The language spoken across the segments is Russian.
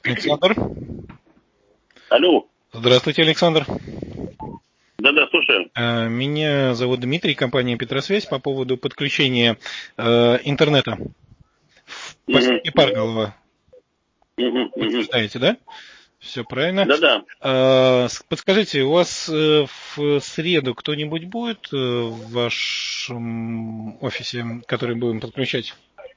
Александр. Алло. Здравствуйте, Александр. Да-да, слушаю. Меня зовут Дмитрий, компания Петросвязь по поводу подключения интернета в поселке Парголово. Подтверждаете, да? Все правильно. Да-да. Подскажите, у вас в среду кто-нибудь будет в вашем офисе, который будем подключать?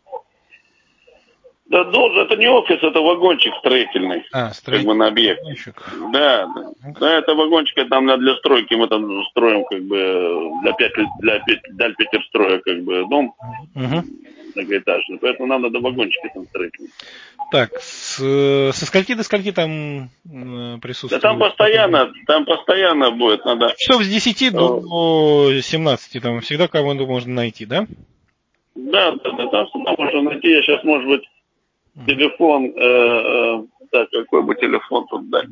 Да, должен, это не офис, это вагончик строительный. Как бы на объект. Вагончик. Да, да. Да, это вагончик, это нам для стройки, мы там строим как бы для Петерстроя как бы дом многоэтажный. Поэтому нам надо вагончики там строительные. Так, со скольки до скольки там присутствует? Да там постоянно будет, надо. Часов с 10 до 17, там всегда команду можно найти, да? Да, там всегда можно найти. Я сейчас, может быть, телефон, так, какой бы телефон тут дать?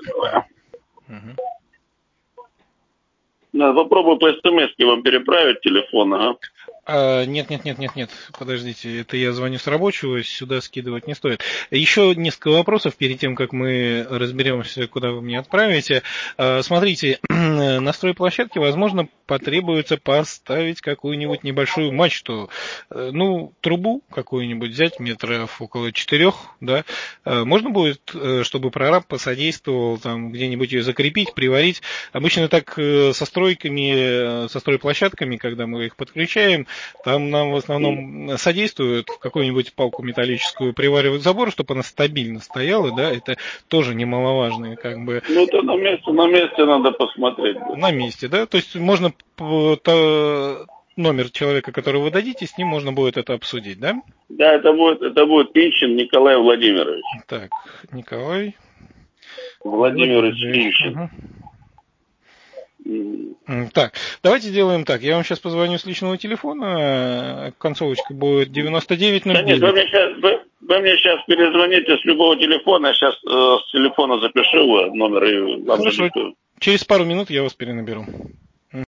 Попробую по СМС-ке вам переправить телефон, ага. Нет, подождите, это я звоню с рабочего, сюда скидывать не стоит. Еще несколько вопросов перед тем, как мы разберемся, куда вы меня отправите. Смотрите, на стройплощадке, возможно, потребуется поставить какую-нибудь небольшую мачту, трубу какую-нибудь взять, метров около 4, да. Можно будет, чтобы прораб посодействовал, там где-нибудь ее закрепить, приварить. Обычно так со стройками, со стройплощадками, когда мы их подключаем, там нам в основном содействуют в какую-нибудь палку металлическую приваривают к забору, чтобы она стабильно стояла, да, это тоже немаловажно, как бы. Ну, это на месте надо посмотреть. На месте, да, то есть можно номер человека, которого вы дадите, с ним можно будет это обсудить, да? Да, это будет Пинчин Николай Владимирович. Так, Николай Владимирович Пинчин. Так, давайте сделаем так. Я вам сейчас позвоню с личного телефона. Концовочка будет 9909. Да нет, вы мне сейчас перезвоните с любого телефона. Я сейчас с телефона запишу номер и вам Хорошо. задиктую. Через пару минут я вас перенаберу.